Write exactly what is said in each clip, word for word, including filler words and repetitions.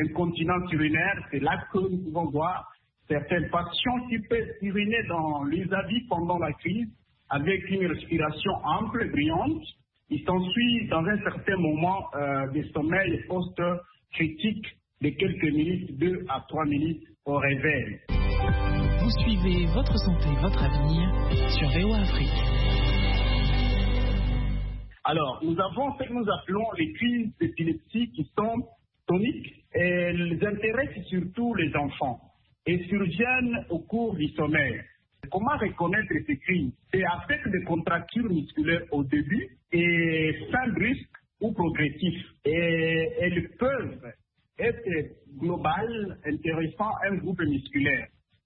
incontinence urinaire, c'est là que nous pouvons voir certains patients qui peuvent uriner dans les habits pendant la crise avec une respiration ample, brillante. Il s'ensuit dans un certain moment euh, de sommeil post-critique de quelques minutes, deux à trois minutes au réveil. Vous suivez Votre Santé, Votre Avenir sur V O A Afrique. Alors, nous avons ce que nous appelons les crises d'épilepsie qui sont toniques et elles intéressent surtout les enfants et surviennent au cours du sommeil. Comment reconnaître ces crises? C'est avec des contractures musculaires au début et fin brusque ou progressif. Et elles peuvent être globales, intéressant un groupe musculaire.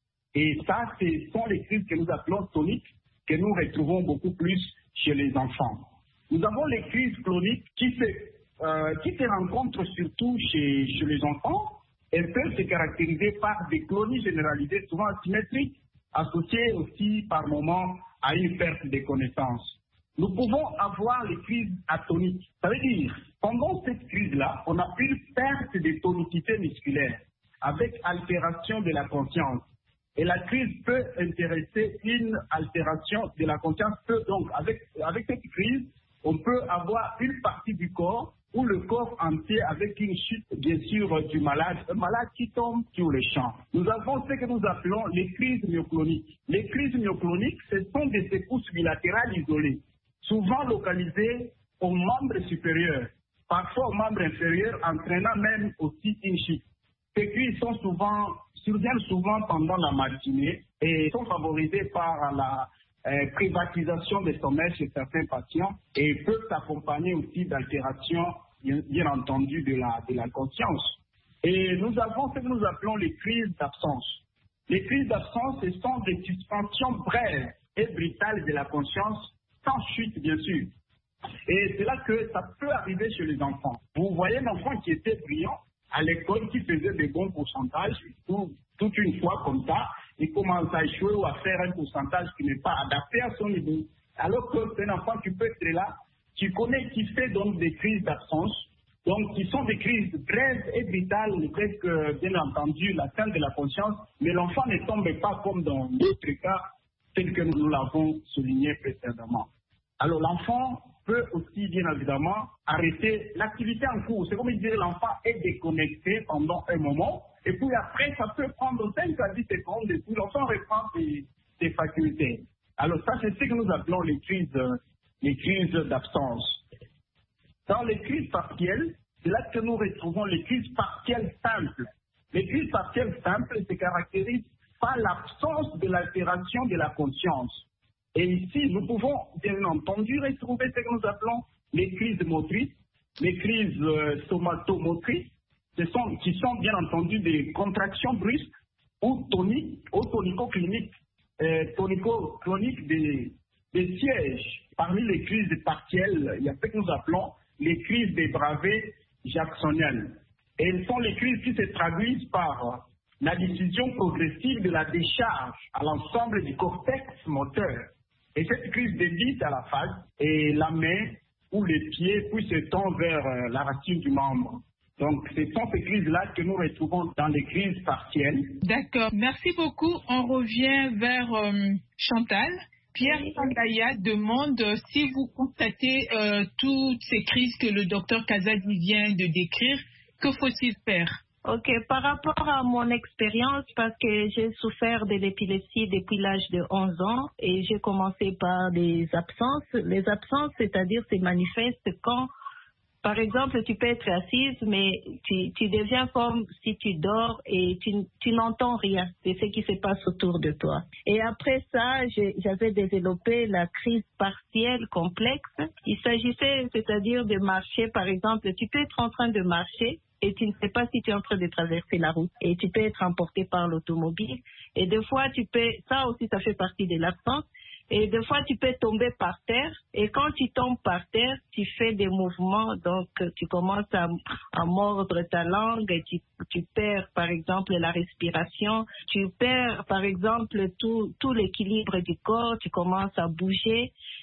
Et ça, ce sont les crises que nous appelons toniques, que nous retrouvons beaucoup plus chez les enfants. Nous avons les crises cloniques qui se, euh, qui se rencontrent surtout chez, chez les enfants. Elles peuvent se caractériser par des clonies généralisées, souvent asymétriques, associées aussi par moments à une perte de connaissance. Nous pouvons avoir les crises atoniques. Ça veut dire, pendant cette crise-là, on a une perte de tonicité musculaire avec altération de la conscience. Et la crise peut intéresser une altération de la conscience. Donc, avec, avec cette crise, on peut avoir une partie du corps ou le corps entier avec une chute, bien sûr, du malade, un malade qui tombe sur le champ. Nous avons ce que nous appelons les crises myocloniques. Les crises myocloniques, ce sont des secousses bilatérales isolées, souvent localisées aux membres supérieurs, parfois aux membres inférieurs, entraînant même aussi une chute. Ces crises sont souvent, surviennent souvent pendant la matinée et sont favorisées par la euh, privatisation des sommeils chez certains patients et peuvent s'accompagner aussi d'altérations, bien, bien entendu, de la, de la conscience. Et nous avons ce que nous appelons les crises d'absence. Les crises d'absence, ce sont des suspensions brèves et brutales de la conscience, sans chute, bien sûr. Et c'est là que ça peut arriver chez les enfants. Vous voyez un enfant qui était brillant à l'école, qui faisait des bons pourcentages, tout, toute une fois comme ça, il commence à échouer ou à faire un pourcentage qui n'est pas adapté à son niveau. Alors que c'est un enfant qui peut être là, qui connaît, qui fait donc des crises d'absence, donc qui sont des crises brèves et vitales, presque bien entendu l'atteinte de la conscience, mais l'enfant ne tombe pas comme dans d'autres cas, tels que nous l'avons souligné précédemment. Alors l'enfant peut aussi, bien évidemment, arrêter l'activité en cours. C'est comme dire, l'enfant est déconnecté pendant un moment, et puis après, ça peut prendre cinq à dix secondes, et puis l'enfant reprend ses, ses facultés. Alors ça, c'est ce que nous appelons les crises, les crises d'absence. Dans les crises partielles, c'est là que nous retrouvons les crises partielles simples. Les crises partielles simples se caractérisent par l'absence de l'altération de la conscience. Et ici, nous pouvons bien entendu retrouver ce que nous appelons les crises motrices, les crises euh, somatomotrices, ce sont, qui sont bien entendu des contractions brusques ou toniques, ou tonico-cliniques, euh, tonico-cloniques des, des sièges. Parmi les crises partielles, il y a ce que nous appelons les crises des bravées jacksoniennes. Et elles sont les crises qui se traduisent par la diffusion progressive de la décharge à l'ensemble du cortex moteur. Et cette crise débite à la face et la main ou les pieds puis se tend vers euh, la racine du membre. Donc, ce sont ces crises-là que nous retrouvons dans les crises partielles. D'accord. Merci beaucoup. On revient vers euh, Chantal. Pierre Sangaya demande euh, si vous constatez euh, toutes ces crises que le docteur Kazadi vient de décrire, que faut-il faire? Ok, par rapport à mon expérience, parce que j'ai souffert de l'épilepsie depuis l'âge de onze ans et j'ai commencé par des absences. Les absences, c'est-à-dire, c'est manifeste quand, par exemple, tu peux être assise, mais tu, tu deviens comme si tu dors et tu, tu n'entends rien de ce qui se passe autour de toi. Et après ça, j'avais développé la crise partielle complexe. Il s'agissait, c'est-à-dire, de marcher, par exemple, tu peux être en train de marcher, et tu ne sais pas si tu es en train de traverser la route. Et tu peux être emporté par l'automobile. Et des fois, tu peux, ça aussi, ça fait partie de l'absence. Et des fois, tu peux tomber par terre. Et quand tu tombes par terre, tu fais des mouvements. Donc, tu commences à, à mordre ta langue. Et tu, tu perds, par exemple, la respiration. Tu perds, par exemple, tout, tout l'équilibre du corps. Tu commences à bouger.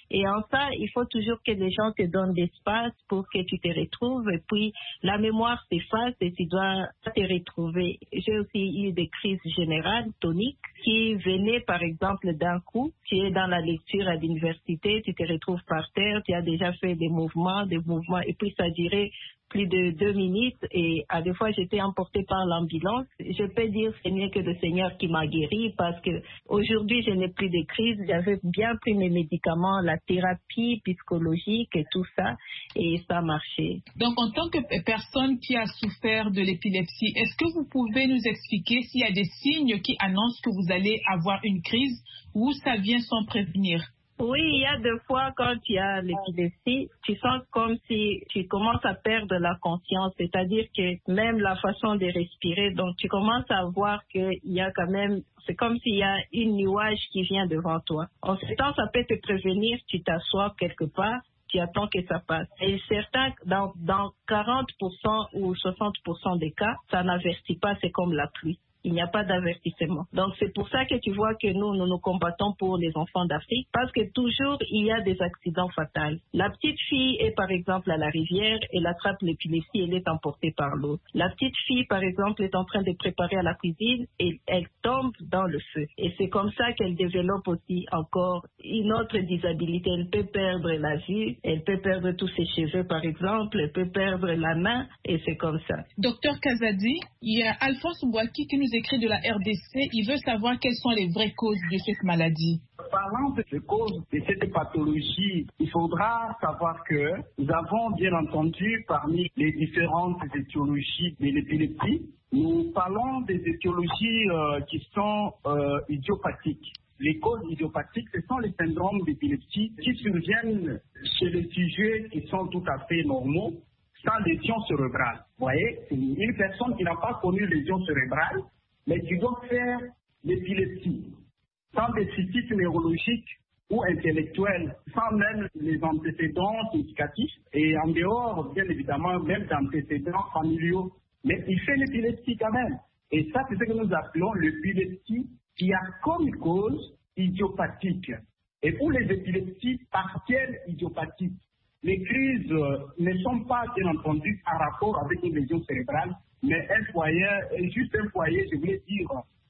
Et en ça, il faut toujours que les gens te donnent l'espace pour que tu te retrouves. Et puis, la mémoire s'efface et tu dois te retrouver. J'ai aussi eu des crises générales, toniques, qui venaient, par exemple, d'un coup. Tu es dans la lecture à l'université, tu te retrouves par terre, tu as déjà fait des mouvements, des mouvements, et puis ça dirait plus de deux minutes et à deux fois j'étais emportée par l'ambulance. Je peux dire c'est mieux que le Seigneur qui m'a guéri parce que aujourd'hui je n'ai plus de crise. J'avais bien pris mes médicaments, la thérapie psychologique et tout ça et ça a marché. Donc en tant que personne qui a souffert de l'épilepsie, est-ce que vous pouvez nous expliquer s'il y a des signes qui annoncent que vous allez avoir une crise ou ça vient sans prévenir? Oui, il y a des fois quand tu as l'épilepsie, tu sens comme si tu commences à perdre la conscience, c'est-à-dire que même la façon de respirer, donc tu commences à voir qu'il y a quand même, c'est comme s'il y a une nuage qui vient devant toi. En ce temps, ça peut te prévenir, tu t'assois quelque part, tu attends que ça passe. Et certains, dans, dans quarante pour cent ou soixante pour cent des cas, ça n'avertit pas, c'est comme la pluie. Il n'y a pas d'avertissement. Donc, c'est pour ça que tu vois que nous, nous nous combattons pour les enfants d'Afrique, parce que toujours, il y a des accidents fatals. La petite fille est, par exemple, à la rivière, elle attrape l'épilepsie, elle est emportée par l'eau. La petite fille, par exemple, est en train de préparer à la cuisine et elle tombe dans le feu. Et c'est comme ça qu'elle développe aussi encore une autre disabilité. Elle peut perdre la vue, elle peut perdre tous ses cheveux, par exemple, elle peut perdre la main, et c'est comme ça. Docteur Kazadi, il y a Alphonse Mbouaki qui nous écrit de la R D C, il veut savoir quelles sont les vraies causes de cette maladie. Parlant de causes de cette pathologie, il faudra savoir que nous avons bien entendu parmi les différentes étiologies de l'épilepsie, nous parlons des étiologies euh, qui sont euh, idiopathiques. Les causes idiopathiques, ce sont les syndromes d'épilepsie qui surviennent chez les sujets qui sont tout à fait normaux, sans lésion cérébrale. Vous voyez, c'est une personne qui n'a pas connu lésion cérébrale, mais qui doit faire l'épilepsie, sans déficit neurologique ou intellectuel, sans même les antécédents éducatifs, et en dehors, bien évidemment, même d'antécédents familiaux. Mais il fait l'épilepsie quand même. Et ça, c'est ce que nous appelons l'épilepsie qui a comme cause idiopathique. Et pour les épilepsies partielles idiopathiques, les crises euh, ne sont pas, bien entendu, en rapport avec une lésion cérébrale, mais un foyer, juste un foyer, je voulais dire,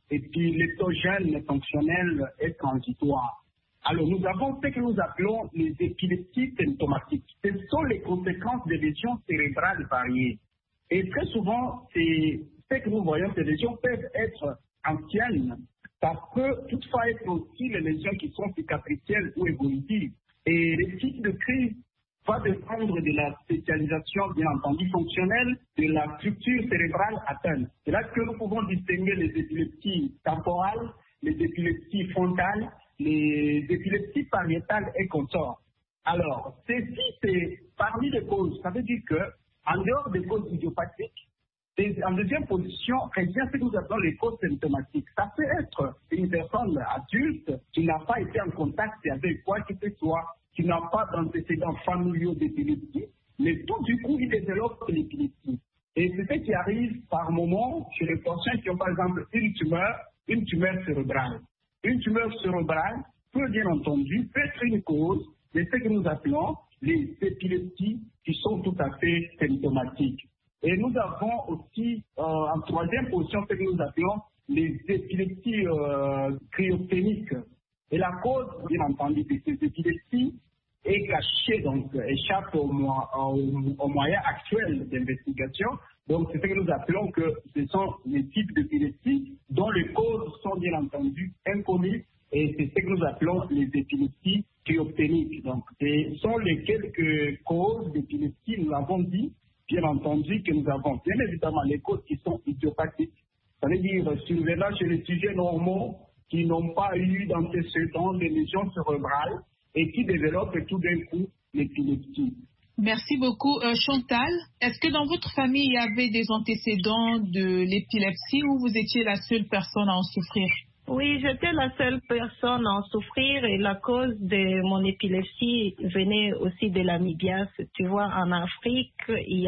épileptogène fonctionnel et transitoire. Alors, nous avons ce que nous appelons les épilepsies symptomatiques. Ce sont les conséquences des lésions cérébrales variées. Et très souvent, c'est ce que nous voyons, ces lésions peuvent être anciennes. Ça peut toutefois être aussi les lésions qui sont cicatricielles ou évolutives. Et les types de crise va dépendre de la spécialisation, bien entendu, fonctionnelle de la structure cérébrale atteinte. C'est là que nous pouvons distinguer les épilepsies temporales, les épilepsies frontales, les épilepsies pariétales et consorts. Alors, ceci, c'est parmi les causes. Ça veut dire que, en dehors des causes idiopathiques, et en deuxième position, il y a ce que nous appelons les causes symptomatiques. Ça peut être une personne adulte qui n'a pas été en contact avec quoi que ce soit, qui n'a pas d'antécédents familiaux d'épilepsie, mais tout du coup, il développe l'épilepsie. Et c'est ce qui arrive par moment chez les patients qui ont par exemple une tumeur, une tumeur cérébrale. Une tumeur cérébrale peut bien entendu être une cause de ce que nous appelons les épilepsies qui sont tout à fait symptomatiques. Et nous avons aussi euh, en troisième position ce que nous appelons les épilepsies euh, cryogéniques. Et la cause, bien entendu, de ces épilepsies est cachée, donc échappe au, au, au moyen actuel d'investigation. Donc, c'est ce que nous appelons que ce sont les types d'épilepsie dont les causes sont bien entendu inconnues. Et c'est ce que nous appelons les épilepsies cryogéniques. Donc, ce sont les quelques causes d'épilepsie, nous l'avons dit, bien entendu, que nous avons. Bien évidemment, les causes qui sont idiopathiques. Ça veut dire, survenant chez les sujets normaux, qui n'ont pas eu d'antécédents de lésions cérébrales et qui développent tout d'un coup l'épilepsie. Merci beaucoup. Euh, Chantal, est-ce que dans votre famille, il y avait des antécédents de l'épilepsie ou vous étiez la seule personne à en souffrir? Oui, j'étais la seule personne à en souffrir et la cause de mon épilepsie venait aussi de l'amibiase. Tu vois, en Afrique, il y a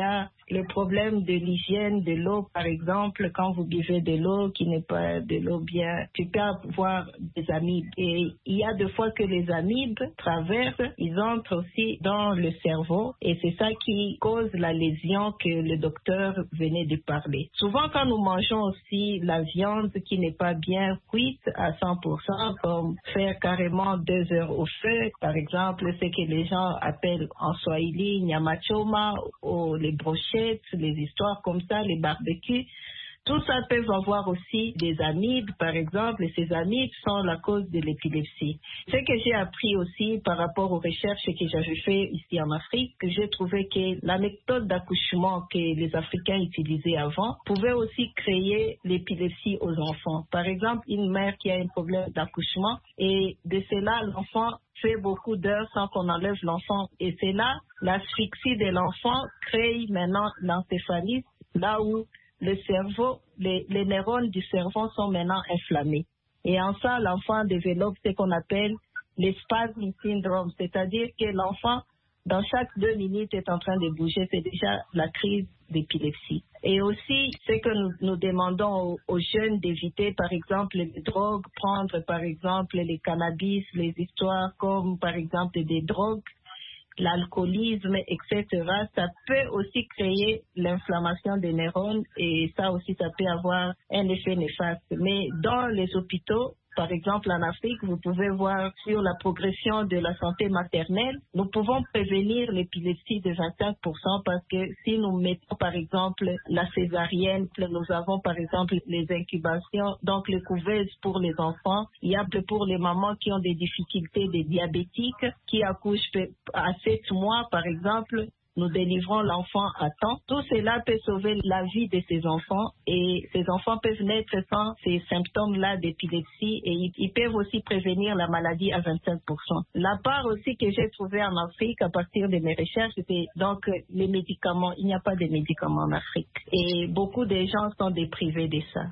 le problème de l'hygiène de l'eau, par exemple, quand vous buvez de l'eau qui n'est pas de l'eau bien, tu peux avoir des amibes. Et il y a des fois que les amibes traversent, ils entrent aussi dans le cerveau et c'est ça qui cause la lésion que le docteur venait de parler. Souvent, quand nous mangeons aussi la viande qui n'est pas bien cuite à cent pour cent, comme faire carrément deux heures au feu, par exemple, ce que les gens appellent en swahili nyama choma, ou les brochettes, les histoires comme ça, les barbecues. Tout ça peut avoir aussi des amibes, par exemple, et ces amibes sont la cause de l'épilepsie. Ce que j'ai appris aussi par rapport aux recherches que j'avais fait ici en Afrique, que j'ai trouvé que la méthode d'accouchement que les Africains utilisaient avant pouvait aussi créer l'épilepsie aux enfants. Par exemple, une mère qui a un problème d'accouchement et de cela, l'enfant fait beaucoup d'heures sans qu'on enlève l'enfant. Et c'est là, l'asphyxie de l'enfant crée maintenant l'encéphalite, là où le cerveau, les, les neurones du cerveau sont maintenant inflammés. Et en ça, l'enfant développe ce qu'on appelle les spasm syndrome, c'est-à-dire que l'enfant, dans chaque deux minutes, est en train de bouger. C'est déjà la crise d'épilepsie. Et aussi, ce que nous, nous demandons aux, aux jeunes d'éviter, par exemple, les drogues, prendre par exemple les cannabis, les histoires comme par exemple des drogues, l'alcoolisme, et cetera, ça peut aussi créer l'inflammation des neurones et ça aussi, ça peut avoir un effet néfaste. Mais dans les hôpitaux, par exemple en Afrique, vous pouvez voir sur la progression de la santé maternelle, nous pouvons prévenir l'épilepsie de vingt-cinq pour cent parce que si nous mettons par exemple la césarienne, nous avons par exemple les incubations, donc les couveuses pour les enfants, il y a pour les mamans qui ont des difficultés, des diabétiques, qui accouchent à sept mois par exemple, nous délivrons l'enfant à temps. Tout cela peut sauver la vie de ces enfants et ces enfants peuvent naître sans ces symptômes-là d'épilepsie et ils, ils peuvent aussi prévenir la maladie à vingt-cinq pour cent. La part aussi que j'ai trouvée en Afrique à partir de mes recherches, c'est donc les médicaments. Il n'y a pas de médicaments en Afrique et beaucoup de gens sont déprivés de ça.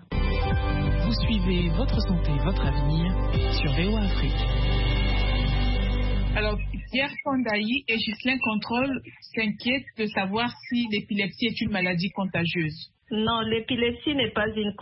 Vous suivez Votre Santé, Votre Avenir sur V O A Afrique. Alors, Pierre Fondayi et Ghislain Contrôle s'inquiètent de savoir si l'épilepsie est une maladie contagieuse. Non, l'épilepsie n'est pas une,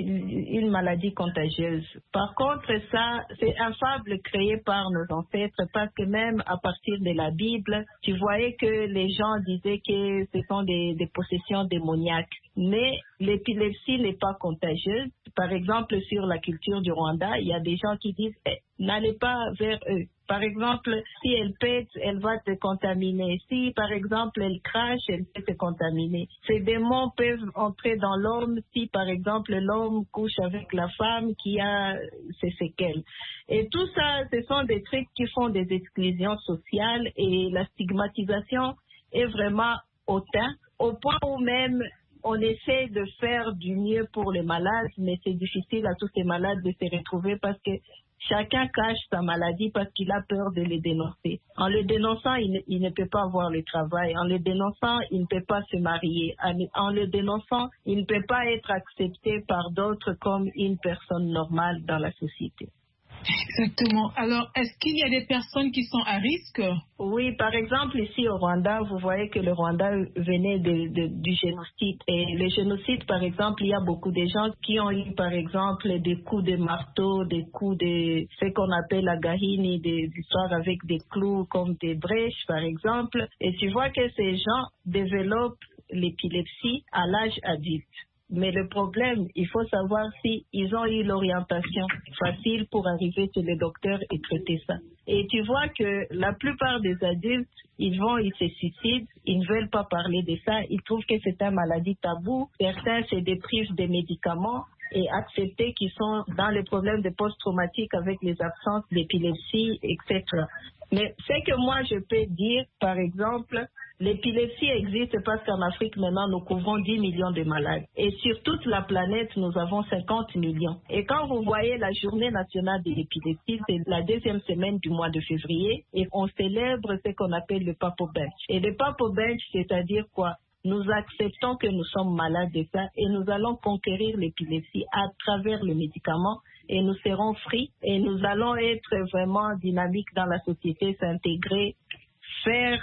une maladie contagieuse. Par contre, ça, c'est un fable créé par nos ancêtres parce que même à partir de la Bible, tu voyais que les gens disaient que ce sont des, des possessions démoniaques. Mais l'épilepsie n'est pas contagieuse. Par exemple, sur la culture du Rwanda, il y a des gens qui disent eh, n'allez pas vers eux. Par exemple, si elle pète, elle va te contaminer. Si, par exemple, elle crache, elle peut te contaminer. Ces démons peuvent entrer dans l'homme si, par exemple, l'homme couche avec la femme qui a ses séquelles. Et tout ça, ce sont des trucs qui font des exclusions sociales et la stigmatisation est vraiment hautaine, au point où même on essaie de faire du mieux pour les malades, mais c'est difficile à tous ces malades de se retrouver parce que chacun cache sa maladie parce qu'il a peur de les dénoncer. En le dénonçant, il ne, il ne peut pas avoir le travail. En le dénonçant, il ne peut pas se marier. En, en le dénonçant, il ne peut pas être accepté par d'autres comme une personne normale dans la société. Exactement. Alors, est-ce qu'il y a des personnes qui sont à risque? Oui, par exemple, ici au Rwanda, vous voyez que le Rwanda venait de, de, du génocide. Et le génocide, par exemple, il y a beaucoup de gens qui ont eu, par exemple, des coups de marteau, des coups de ce qu'on appelle la gahini, des histoires avec des clous comme des brèches, par exemple. Et tu vois que ces gens développent l'épilepsie à l'âge adulte. Mais le problème, il faut savoir si ils ont eu l'orientation facile pour arriver chez le docteur et traiter ça. Et tu vois que la plupart des adultes, ils vont, ils se suicident, ils ne veulent pas parler de ça, ils trouvent que c'est une maladie taboue. Certains se déprivent des médicaments et accepter qu'ils sont dans les problèmes de post-traumatique avec les absences d'épilepsie, et cetera. Mais ce que moi je peux dire, par exemple, l'épilepsie existe parce qu'en Afrique, maintenant, nous couvrons dix millions de malades. Et sur toute la planète, nous avons cinquante millions. Et quand vous voyez la journée nationale de l'épilepsie, c'est la deuxième semaine du mois de février, et on célèbre ce qu'on appelle le Papo Bench. Et le Papo Bench, c'est-à-dire quoi? Nous acceptons que nous sommes malades de ça et nous allons conquérir l'épilepsie à travers le médicament et nous serons free et nous allons être vraiment dynamiques dans la société, s'intégrer, faire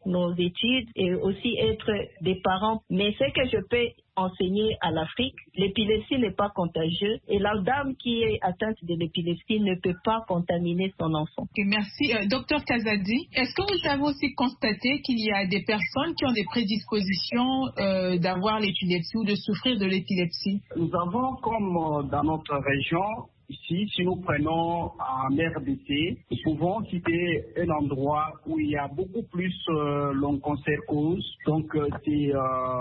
nos études et aussi être des parents. Mais ce que je peux enseigner à l'Afrique, l'épilepsie n'est pas contagieuse et la dame qui est atteinte de l'épilepsie ne peut pas contaminer son enfant. Okay, merci. Euh, Docteur Kazadi, est-ce que vous avez aussi constaté qu'il y a des personnes qui ont des prédispositions euh, d'avoir l'épilepsie ou de souffrir de l'épilepsie? Nous avons, comme euh, dans notre région, ici, si nous prenons en R D C, nous pouvons citer un endroit où il y a beaucoup plus euh, l'onchocercose. Donc, euh, c'est...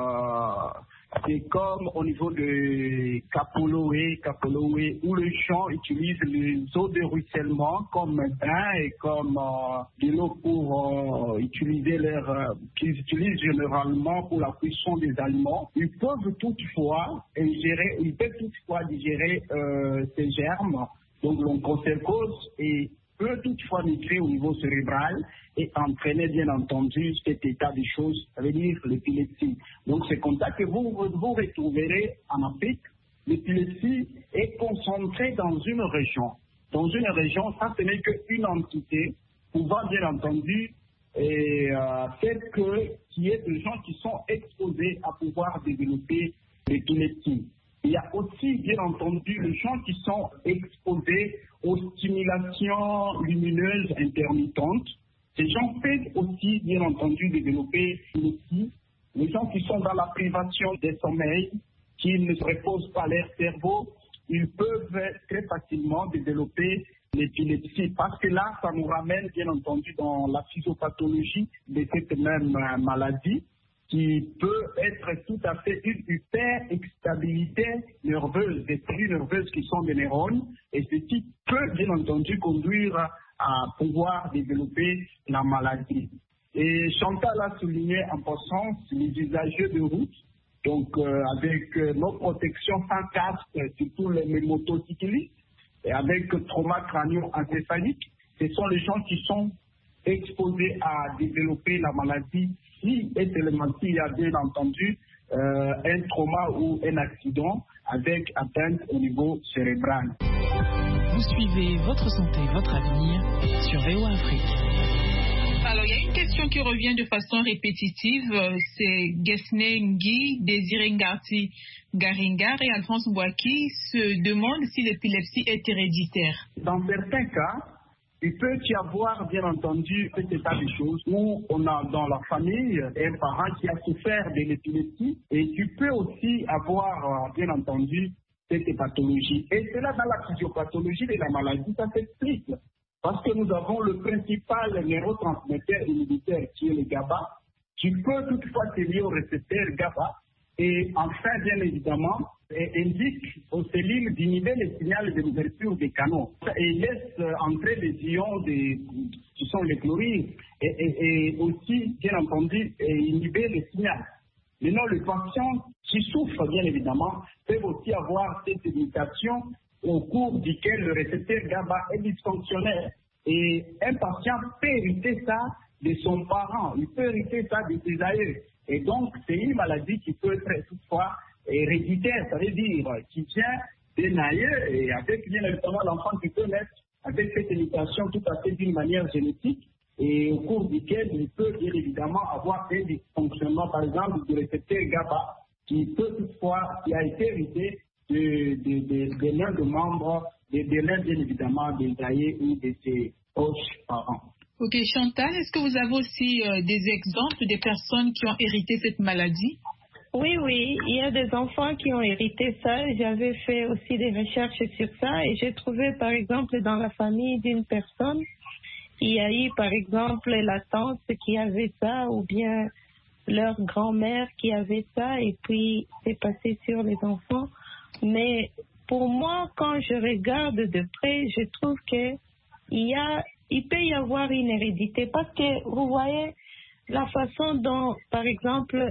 Euh, C'est comme au niveau de Kapoloé, Kapoloé, où les gens utilisent les eaux de ruissellement comme un bain et comme euh, de l'eau pour euh, utiliser leur, euh, qu'ils utilisent généralement pour la cuisson des aliments. Ils peuvent toutefois ingérer, ils peuvent toutefois digérer euh, ces germes, donc l'onchocercose, et peut toutefois migrer au niveau cérébral et entraîner bien entendu cet état de choses, ça veut dire l'épilepsie. Donc c'est comme ça que vous vous retrouverez en Afrique. L'épilepsie est concentrée dans une région. Dans une région, ça ce n'est qu'une entité pouvant bien entendu et, euh, faire que qu'il y ait des gens qui sont exposés à pouvoir développer l'épilepsie. Il y a aussi, bien entendu, les gens qui sont exposés aux stimulations lumineuses intermittentes. Ces gens peuvent aussi, bien entendu, développer l'épilepsie. Les gens qui sont dans la privation des sommeils, qui ne se reposent pas leur cerveau, ils peuvent très facilement développer l'épilepsie. Parce que là, ça nous ramène, bien entendu, dans la physiopathologie de cette même maladie, qui peut être tout à fait une hyper-excitabilité nerveuse, des cellules nerveuses qui sont des neurones, et ceci peut bien entendu conduire à pouvoir développer la maladie. Et Chantal a souligné en passant les usagers de route, donc euh, avec euh, nos protections sans casque, surtout les, les motocyclistes, et avec trauma crânio-encéphalique, ce sont les gens qui sont exposés à développer la maladie si et seulement s'il y a bien entendu euh, un trauma ou un accident avec atteinte au niveau cérébral. Vous suivez votre santé, votre avenir sur V O A Afrique. Alors, il y a une question qui revient de façon répétitive. C'est Gesne Ngui, Désiré Ngarti Garingar et Alphonse Bouaki se demandent si l'épilepsie est héréditaire. Dans certains cas, il peut y avoir, bien entendu, cet état de choses où on a dans la famille un parent qui a souffert de l'épilepsie et tu peux aussi avoir, bien entendu, cette pathologie. Et cela, dans la physiopathologie de la maladie, ça s'explique. Parce que nous avons le principal neurotransmetteur inhibiteur qui est le GABA, qui peut toutefois se lier au récepteur GABA et enfin, bien évidemment, indique aux cellules d'inhiber le signal de l'ouverture des canaux et laisse entrer les ions des, qui sont les chlorures et, et, et aussi, bien entendu, inhiber le signal. Maintenant, les patients qui souffrent, bien évidemment, peuvent aussi avoir cette limitation au cours duquel le récepteur GABA est dysfonctionnel. Et un patient peut hériter ça de son parent, il peut hériter ça de ses aïeux. Et donc, c'est une maladie qui peut être toutefois héréditaire, ça veut dire qui vient d'un aïeux et avec bien évidemment l'enfant qui peut naître avec cette limitation tout à fait d'une manière génétique et au cours duquel il peut bien évidemment avoir un dysfonctionnement, par exemple, du récepteur GABA qui peut toutefois, qui a été hérité de, de, de, de l'un des membres, de, de l'un bien évidemment des aïeux ou de ses proches parents. Ok, Chantal, est-ce que vous avez aussi euh, des exemples des personnes qui ont hérité cette maladie? Oui, oui, il y a des enfants qui ont hérité ça. J'avais fait aussi des recherches sur ça et j'ai trouvé, par exemple, dans la famille d'une personne, il y a eu, par exemple, la tante qui avait ça ou bien leur grand-mère qui avait ça et puis c'est passé sur les enfants. Mais pour moi, quand je regarde de près, je trouve que il y a, il peut y avoir une hérédité parce que vous voyez la façon dont, par exemple,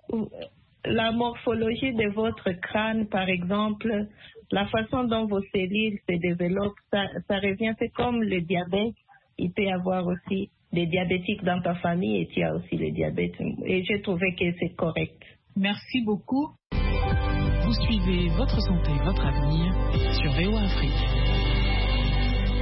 la morphologie de votre crâne, par exemple, la façon dont vos cellules se développent, ça, ça revient, c'est comme le diabète. Il peut y avoir aussi des diabétiques dans ta famille et tu as aussi le diabète. Et j'ai trouvé que c'est correct. Merci beaucoup. Vous suivez votre santé, votre avenir sur V O A Afrique. Nous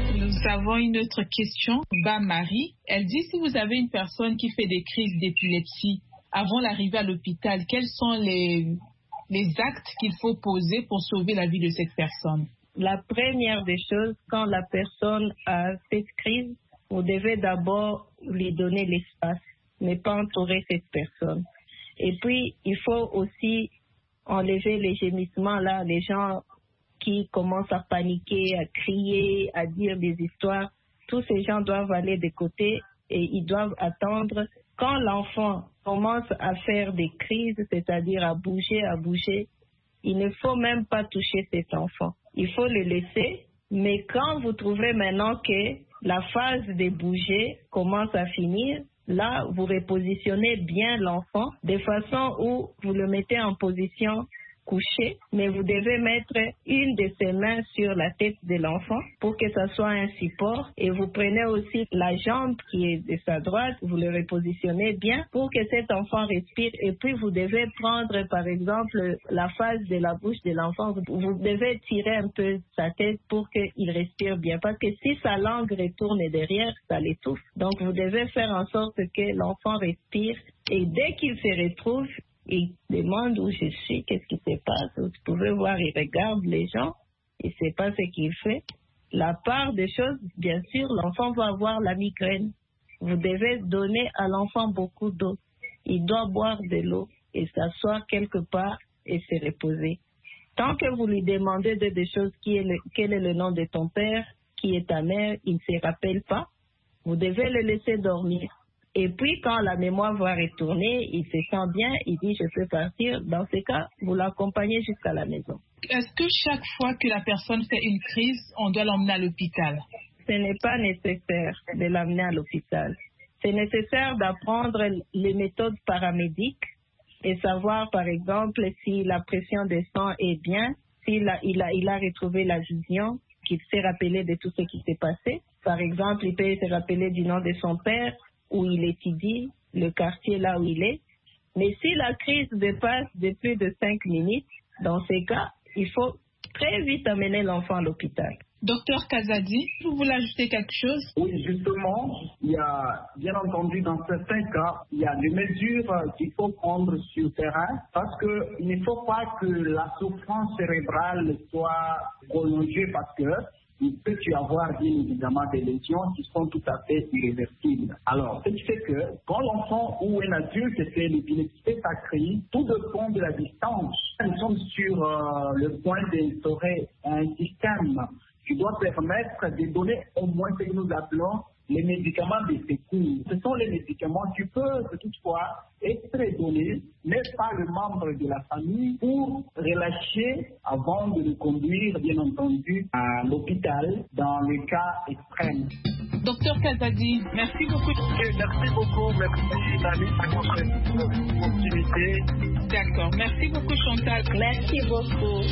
Nous avons une autre question. Bah Marie, elle dit si vous avez une personne qui fait des crises d'épilepsie avant l'arrivée à l'hôpital, quels sont les, les actes qu'il faut poser pour sauver la vie de cette personne? La première des choses, quand la personne a cette crise, vous devez d'abord lui donner l'espace, ne pas entourer cette personne. Et puis, il faut aussi enlever les gémissements là, les gens qui commencent à paniquer, à crier, à dire des histoires. Tous ces gens doivent aller de côté et ils doivent attendre. Quand l'enfant commence à faire des crises, c'est-à-dire à bouger, à bouger, il ne faut même pas toucher cet enfant. Il faut le laisser. Mais quand vous trouvez maintenant que la phase de bouger commence à finir, là, vous repositionnez bien l'enfant de façon où vous le mettez en position couché, mais vous devez mettre une de ses mains sur la tête de l'enfant pour que ça soit un support, et vous prenez aussi la jambe qui est de sa droite, vous le repositionnez bien pour que cet enfant respire, et puis vous devez prendre par exemple la face de la bouche de l'enfant, vous devez tirer un peu sa tête pour qu'il respire bien, parce que si sa langue retourne derrière, ça l'étouffe. Donc vous devez faire en sorte que l'enfant respire, et dès qu'il se retrouve, il demande où je suis, qu'est-ce qui se passe. Vous pouvez voir, il regarde les gens, il ne sait pas ce qu'il fait. La part des choses, bien sûr, l'enfant va avoir la migraine. Vous devez donner à l'enfant beaucoup d'eau. Il doit boire de l'eau et s'asseoir quelque part et se reposer. Tant que vous lui demandez de des choses, qui est le, quel est le nom de ton père, qui est ta mère, il ne se rappelle pas, vous devez le laisser dormir. Et puis, quand la mémoire va retourner, il se sent bien, il dit « je peux partir ». Dans ce cas, vous l'accompagnez jusqu'à la maison. Est-ce que chaque fois que la personne fait une crise, on doit l'emmener à l'hôpital? Ce n'est pas nécessaire de l'amener à l'hôpital. C'est nécessaire d'apprendre les méthodes paramédiques et savoir, par exemple, si la pression de sang est bien, s'il a, il a, il a retrouvé la vision, qu'il s'est rappelé de tout ce qui s'est passé. Par exemple, il peut se rappeler du nom de son père, où il étudie, le quartier là où il est. Mais si la crise dépasse de plus de cinq minutes, dans ces cas, il faut très vite amener l'enfant à l'hôpital. Docteur Kazadi, vous voulez ajouter quelque chose? Oui, justement, il y a, bien entendu, dans certains cas, il y a des mesures qu'il faut prendre sur le terrain, parce qu'il ne faut pas que la souffrance cérébrale soit prolongée, parce que il peut y avoir bien évidemment des lésions qui sont tout à fait irréversibles. Alors, ce qui fait que quand l'enfant ou un adulte fait l'épilepsie, fait sa crise, tout dépend de la distance. Nous sommes sur euh, le point d'instaurer un système qui doit permettre de donner au moins ce que nous appelons les médicaments de secours. Ce sont les médicaments qui peuvent toutefois être donnés, mais par le membre de la famille, pour relâcher avant de le conduire, bien entendu, à l'hôpital dans le cas extrême. Docteur Kazadi, merci beaucoup. Et merci beaucoup, merci Nani pour votre opportunité. D'accord, merci beaucoup Chantal. Merci beaucoup.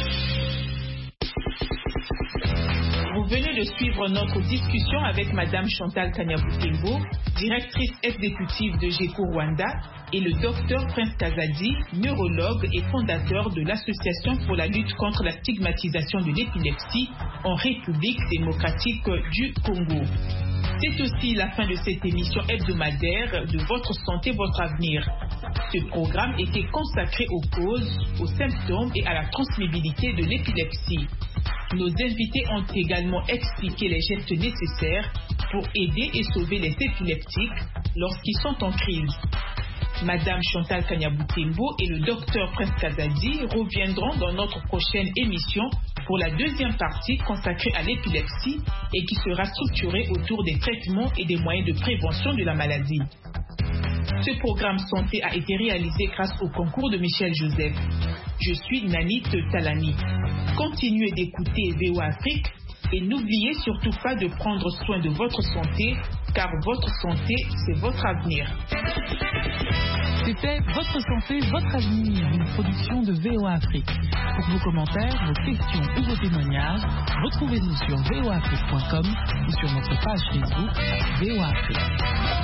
Vous venez de suivre notre discussion avec Madame Chantal Kanyaboutembo, directrice exécutive de GECO Rwanda, et le docteur Prince Kazadi, neurologue et fondateur de l'Association pour la lutte contre la stigmatisation de l'épilepsie en République démocratique du Congo. C'est aussi la fin de cette émission hebdomadaire de Votre santé, votre avenir. Ce programme était consacré aux causes, aux symptômes et à la transmissibilité de l'épilepsie. Nos invités ont également expliqué les gestes nécessaires pour aider et sauver les épileptiques lorsqu'ils sont en crise. Madame Chantal Kanyaboutembo et le docteur Prince Kazadi reviendront dans notre prochaine émission pour la deuxième partie consacrée à l'épilepsie et qui sera structurée autour des traitements et des moyens de prévention de la maladie. Ce programme santé a été réalisé grâce au concours de Michel Joseph. Je suis Nanit Talani. Continuez d'écouter V O A Afrique et n'oubliez surtout pas de prendre soin de votre santé, car votre santé, c'est votre avenir. C'était Votre santé, votre avenir, une production de V O A Afrique. Pour vos commentaires, vos questions ou vos témoignages, retrouvez-nous sur v o afrique point com ou sur notre page Facebook V O A Afrique.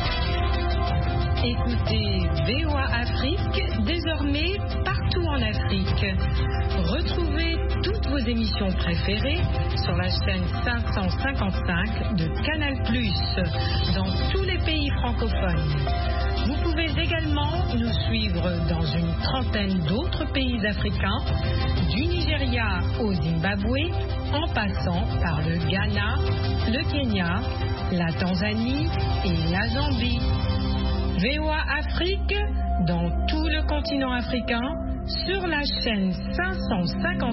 Écoutez V O A Afrique désormais partout en Afrique. Retrouvez toutes vos vos émissions préférées sur la chaîne cinq cent cinquante-cinq de Canal plus, dans tous les pays francophones. Vous pouvez également nous suivre dans une trentaine d'autres pays africains, du Nigeria au Zimbabwe, en passant par le Ghana, le Kenya, la Tanzanie et la Zambie. V O A Afrique, dans tout le continent africain, sur la chaîne cinq cent cinquante.